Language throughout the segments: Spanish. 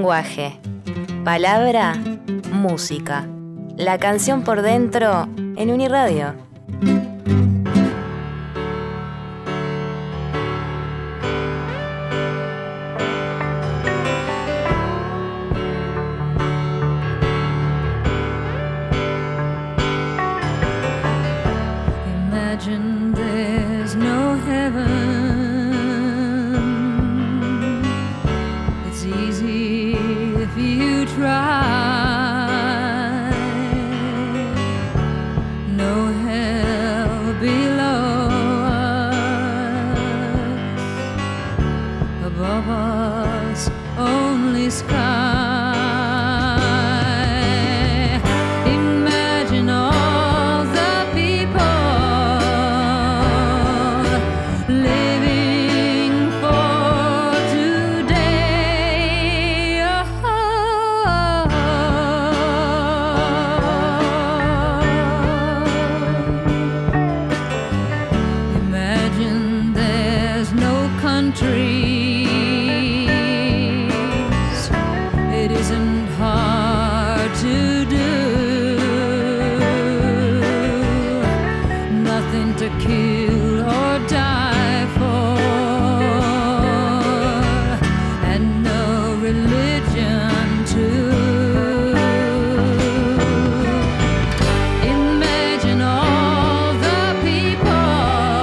lenguaje. Palabra, música. La canción por dentro en Uniradio. Imagine there's no heaven. It's easy if you try. No hell below us. Above us, only sky. Imagine all the people living for today. Imagine there's no countries. It isn't hard to do. Nothing to kill or die for, and no religion too. Imagine all the people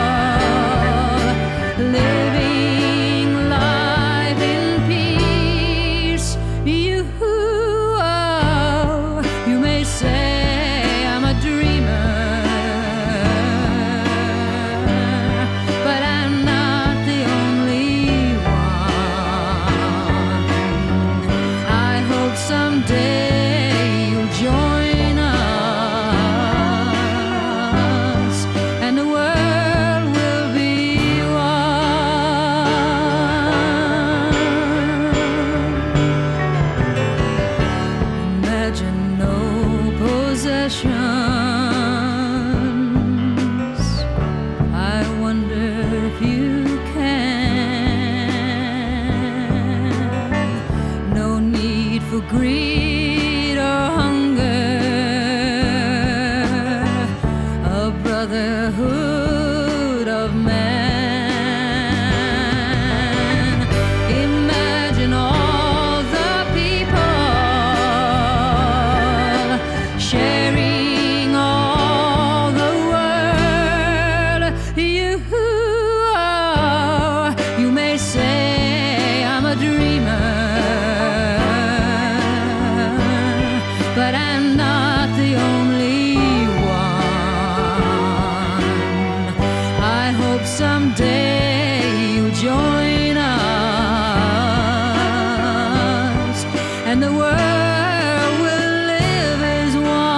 living life in peace. You may say I'm a dreamer, but I'm not the only one. I hope someday you'll join us, and the world will be one. Imagine no possessions. I wonder if you can. No need for greed or hunger. A brotherhood of man. Imagine all the people sharing all the world. You may say I'm a dreamer, but I'm not the only one. I hope someday you'll join us, and the world will live as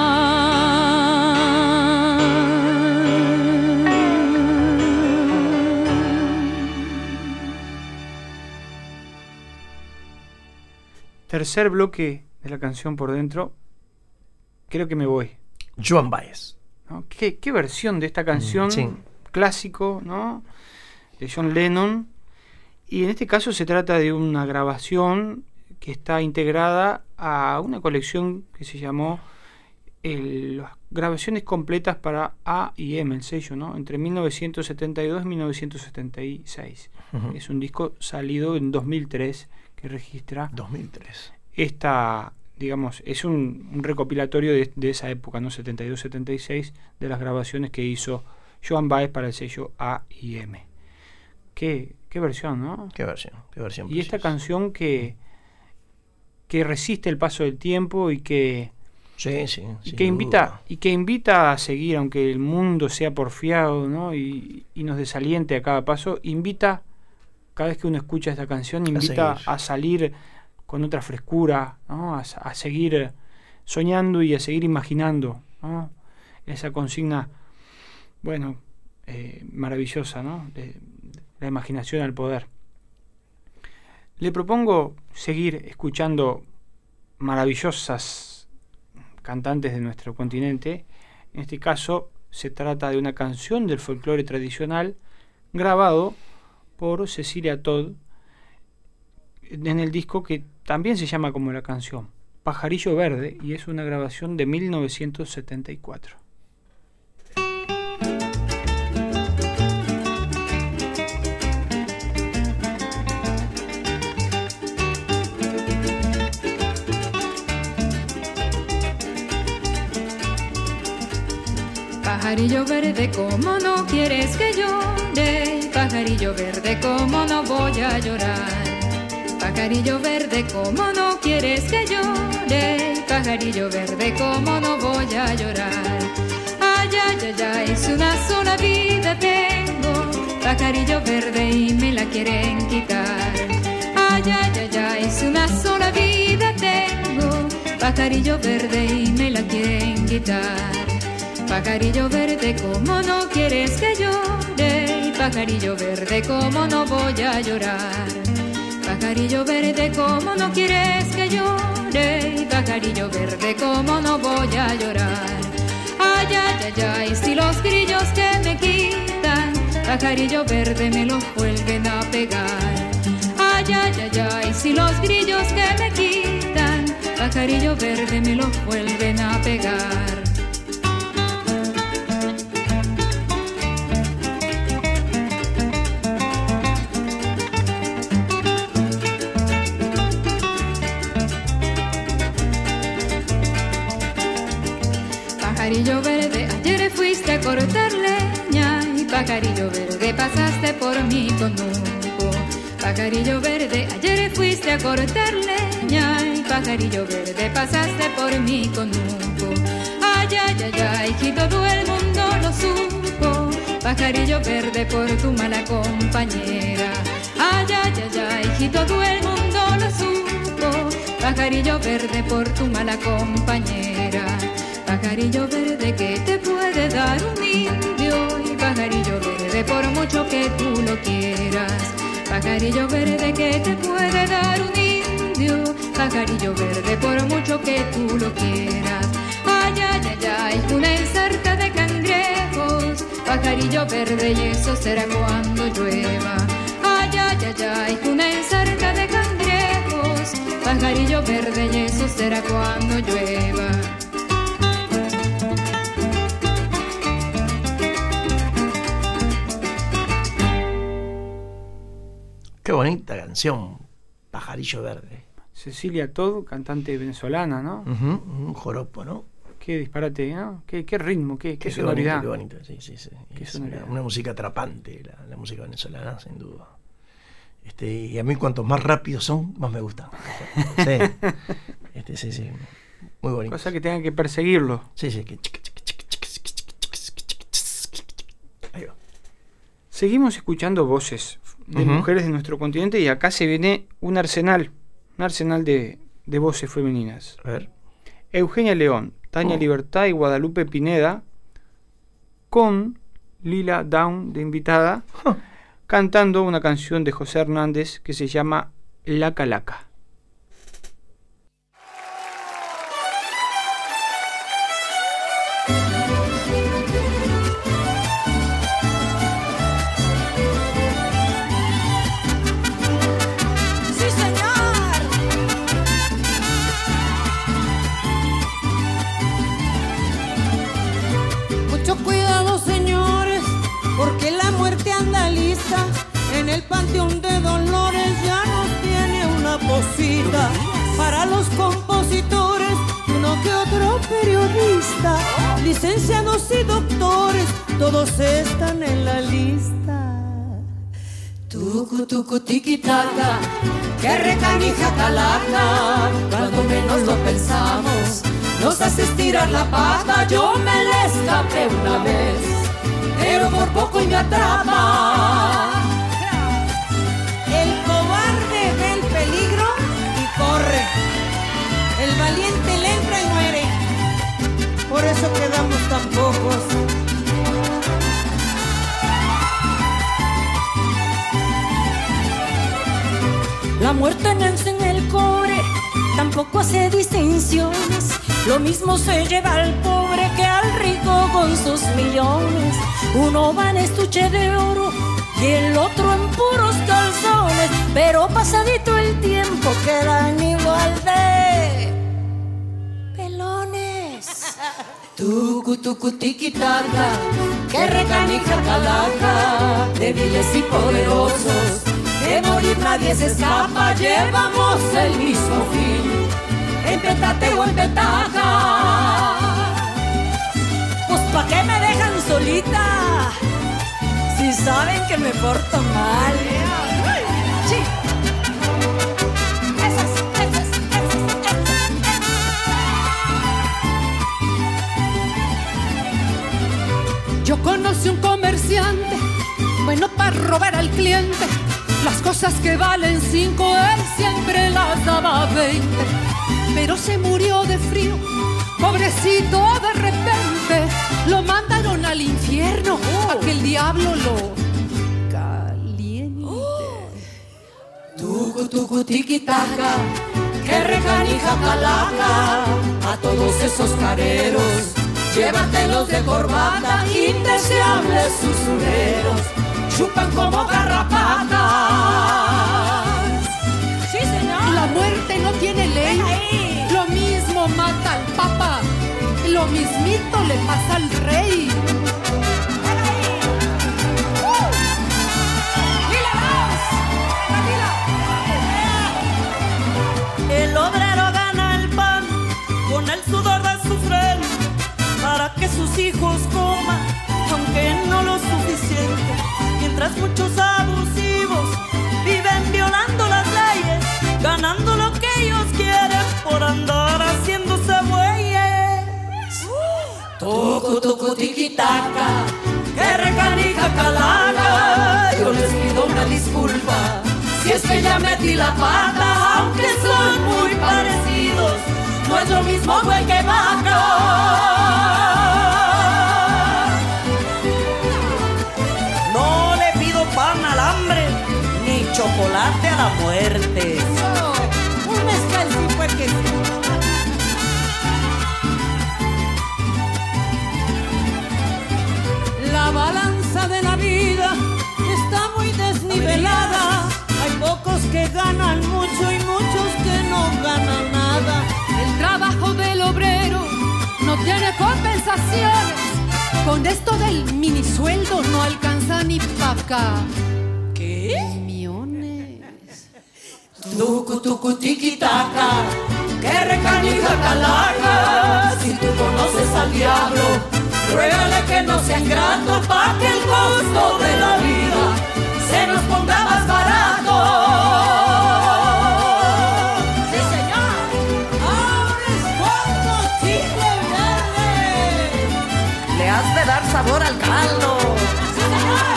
Tercer bloque de la canción por dentro. Creo que me voy, Joan Baez. ¿no? ¿Qué versión de esta canción? Sí. Clásico, ¿no? De John Lennon. Y en este caso se trata de una grabación que está integrada a una colección que se llamó las grabaciones completas para A&M, el sello, ¿no? Entre 1972 y 1976. Uh-huh. Es un disco salido en 2003 que registra 2003. esta, digamos, es un recopilatorio de esa época, ¿no? 72-76, de las grabaciones que hizo Joan Baez para el sello A&M. Qué versión, ¿no? Qué versión Y esta preciosa. canción que resiste el paso del tiempo y que Sí, que invita a seguir, aunque el mundo sea porfiado, ¿no? y nos desaliente a cada paso. Invita, cada vez que uno escucha esta canción, invita a salir con otra frescura, ¿no? A seguir soñando y a seguir imaginando, ¿no? Esa consigna, bueno, maravillosa, ¿no? De la imaginación al poder. Le propongo seguir escuchando maravillosas cantantes de nuestro continente. En este caso se trata de una canción del folclore tradicional grabado por Cecilia Todd en el disco que también se llama como la canción, Pajarillo Verde, y es una grabación de 1974. Pajarillo verde, ¿cómo no quieres que llore? Pajarillo verde, ¿cómo no voy a llorar? Pajarillo verde, ¿cómo no quieres que llore? Pajarillo verde, ¿cómo no voy a llorar? Ay, ay, ay, ay, es una sola vida tengo, pajarillo verde, y me la quieren quitar. Ay, ay, ay, ay, es una sola vida tengo, pajarillo verde, y me la quieren quitar. Pajarillo verde, ¿cómo no quieres que llore? Pajarillo verde, ¿cómo no voy a llorar? Pajarillo verde, ¿cómo no quieres que llore? Pajarillo verde, ¿cómo no voy a llorar? Ay, ay, ay, ay, si los grillos que me quitan, pajarillo verde, me los vuelven a pegar. Ay, ay, ay, ay, si los grillos que me quitan, pajarillo verde, me los vuelven a pegar. Pajarillo verde, ayer fuiste a cortar leña, y pajarillo verde, pasaste por mi conuco. Pajarillo verde, ayer fuiste a cortar leña, y pajarillo verde, pasaste por mi conuco. Ay, ay, ay, ay, y todo el mundo lo supo, pajarillo verde, por tu mala compañera. Ay, ay, ay, ay, y todo el mundo lo supo, pajarillo verde, por tu mala compañera. Pajarillo verde, que te puede dar un indio, y pajarillo verde, por mucho que tú lo quieras. Pajarillo verde, que te puede dar un indio, pajarillo verde, por mucho que tú lo quieras. Ay, ay, ay, ay, una ensarta de cangrejos, pajarillo verde, y eso será cuando llueva. Ay, ay, ay, ay, una ensarta de cangrejos, pajarillo verde, y eso será cuando llueva. Qué bonita canción, Pajarillo Verde. Cecilia Todd, cantante venezolana, ¿no? Un joropo, ¿no? Qué disparate, ¿no? Qué ritmo, qué Qué sonoridad. bonito, sí. Es una música atrapante, la música venezolana, sin duda. Y a mí cuantos más rápidos son, más me gustan. Sí. Sí. Muy bonito. Cosa que tengan que perseguirlo. Sí. Ahí va. Seguimos escuchando voces de mujeres de nuestro continente, y acá se viene un arsenal de voces femeninas. A ver. Eugenia León, Tania Libertad y Guadalupe Pineda, con Lila Down de invitada, cantando una canción de José Hernández que se llama Laca Laca. Porque la muerte anda lista, en el panteón de Dolores ya nos tiene una posita. Para los compositores, uno que otro periodista, licenciados y doctores, todos están en la lista. Tucu, tucu, tiquitaca, que recanija calaca, cuando menos lo pensamos, nos hace estirar la pata. Yo me le escapé una vez, pero por poco y me atrapa. El cobarde ve el peligro y corre, el valiente le entra y muere, por eso quedamos tan pocos. La muerte nace en el cobre, tampoco hace distinciones. Lo mismo se lleva al pobre que al rico con sus millones. Uno va en estuche de oro y el otro en puros calzones. Pero pasadito el tiempo tampoco quedan igual de pelones. Tucu, tucu, tiquitaca, que recanija calaca, débiles y poderosos, de morir nadie se escapa, llevamos el mismo fin, en petate o en petaca. Pues ¿pa' qué me dejan solita? Si saben que me porto mal. Sí. Yo conocí un comerciante, bueno para robar al cliente. Las cosas que valen 5, él siempre las daba 20. Pero se murió de frío, pobrecito de repente. Lo mandaron al infierno, a que el diablo lo caliente. Tucu, tucu, tiquitaca, que recanija calaca, a todos esos careros, llévatelos de corbata, indeseables usureros, chupan como garrapatas. Sí, señor. La muerte no tiene ley, lo mismo mata al papa, lo mismito le pasa al rey. El obrero gana el pan con el sudor de su frente para que sus hijos coman, aunque no lo suficiente. Mientras muchos abusivos viven violando las leyes, ganando lo que ellos quieren por andar haciéndose bueyes. Tucu, tucu, tiquitaca, que recanija calaca, yo les pido una disculpa si es que ya metí la pata, aunque son muy parecidos, no es lo mismo güey que vaca. No le pido pan al hambre, ni chocolate a la muerte. Un mezcal sí fue que sí. La balanza de la vida está muy desnivelada. Hay pocos que ganan mucho y muchos que no ganan nada. El trabajo del obrero no tiene compensaciones. Con esto del minisueldo no alcanza ni pa' acá. ¿Qué? Millones. Tucu, tucu, tiquitaca, que recanija calaca, si tú conoces al diablo, ruégale que no sea ingrato, pa' que el costo de la vida se nos ponga más barato. ¡Sí, señor! ¡Ahora es cuando chile verde! Le has de dar sabor al caldo. ¡Sí, señor!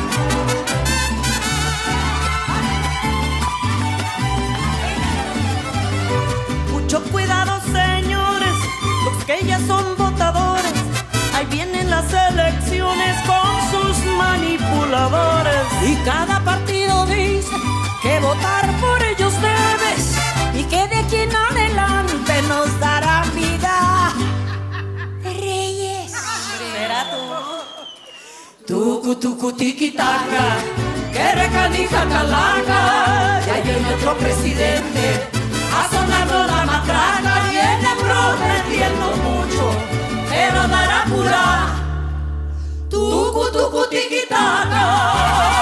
Mucho cuidado, señores, los que ya son votadores. Ahí vienen las elecciones con sus manipuladores. Y cada partido dice que votar por ellos debes, y que de aquí en adelante nos dará vida de reyes. ¿Será tú? Tucu, tucu, tiquitaca, que recanija calaca, ya hay otro presidente, a sonarlo la matraca, viene prometiendo mucho, pero dará pura. Tucu, tucu, tiquitaca.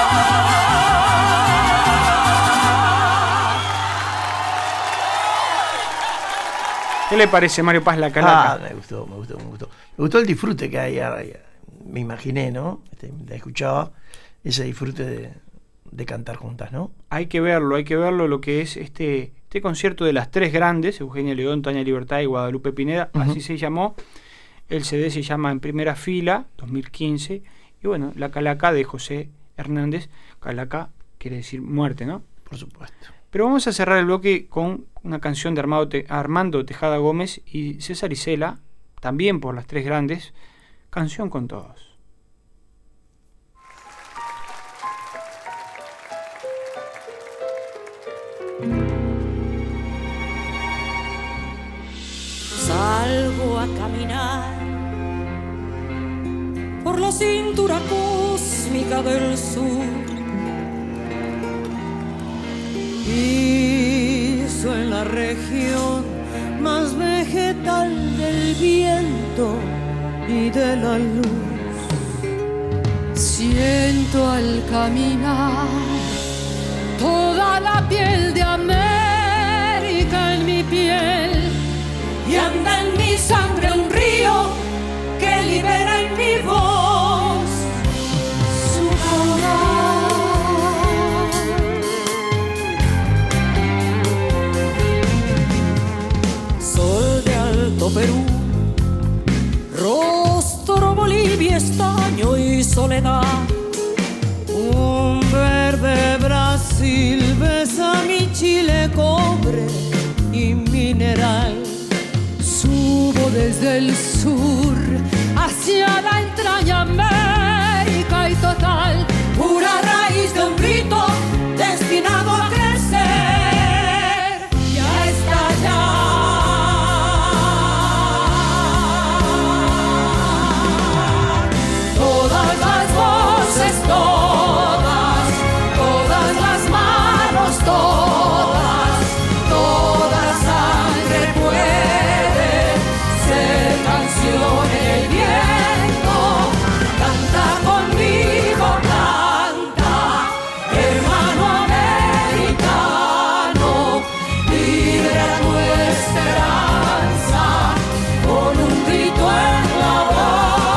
¿Qué le parece, Mario Paz, la calaca? Me gustó. Me gustó el disfrute que hay ahora. Me imaginé, ¿no? La escuchaba, ese disfrute de cantar juntas, ¿no? Hay que verlo, lo que es este concierto de las tres grandes, Eugenia León, Tania Libertad y Guadalupe Pineda, así se llamó. El CD se llama En Primera Fila, 2015. Y bueno, la calaca de José Hernández. Calaca quiere decir muerte, ¿no? Por supuesto. Pero vamos a cerrar el bloque con una canción de Armando Tejada Gómez y César Isela, también por las tres grandes, Canción con Todos. Salgo a caminar por la cintura cósmica del sur y región más vegetal del viento y de la luz. Siento al caminar toda la piel de América en mi piel, y anda en mi sangre un río que libera en mi voz su coral. Sol de Alto Perú, rostro Bolivia, estaño y soledad. Un verde Brasil besa mi Chile, cobre y mineral. Subo desde el sur hacia la entraña América y total, pura raíz de un rito destinado a crecer. Ya está allá. Todas las voces, todas las manos, toda sangre puede ser canción en el viento. Canta conmigo, canta, hermano americano, libera tu esperanza con un grito en la voz.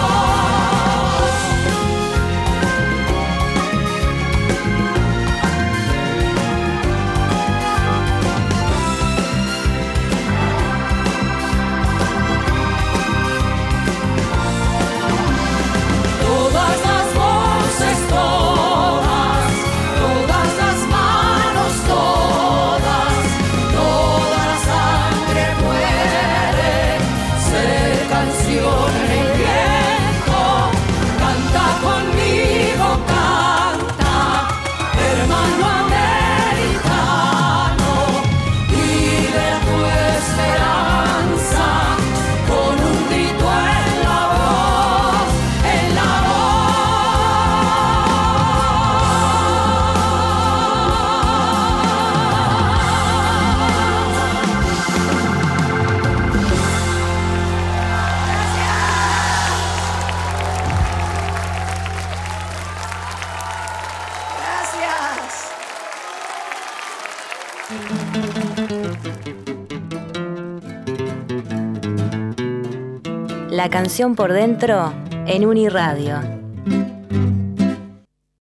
Todas las voces, todas las manos, toda la sangre puede ser canción en el viento. Canta conmigo, canta, hermano americano, libera tu esperanza con un grito en la voz, en la La canción por dentro en Uniradio.